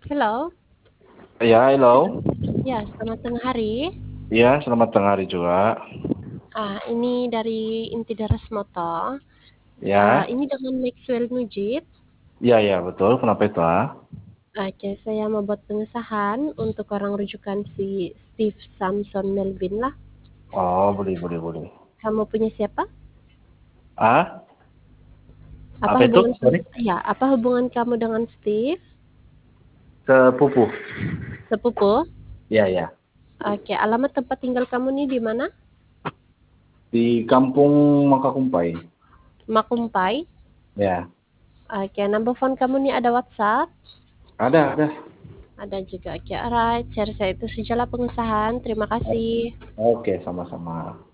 Hello. Ya, hello. Ya, selamat tengah hari. Ya, selamat tengah hari juga. Ini dari Intidaras Moto. Ya, Ini dengan Maxwell Nujib. ya, ya, betul. Kenapa itu, Oke, saya mau buat pengesahan untuk orang rujukan si Steve Samson Melvin lah. Oh, boleh, boleh, boleh. Kamu punya siapa? Ah, Apa apa itu? hubungan kamu? Sorry. Ya, apa hubungan kamu dengan Steve? Sepupu. Sepupu? Ya, ya. Oke, alamat tempat tinggal kamu nih di mana? Di Kampung Makakumpai. Makumpai. Ya, Oke, number phone kamu nih ada WhatsApp? ada. Ada juga. Oke, alright. Share saya itu sajalah pengesahan. Terima kasih. Oke, sama-sama.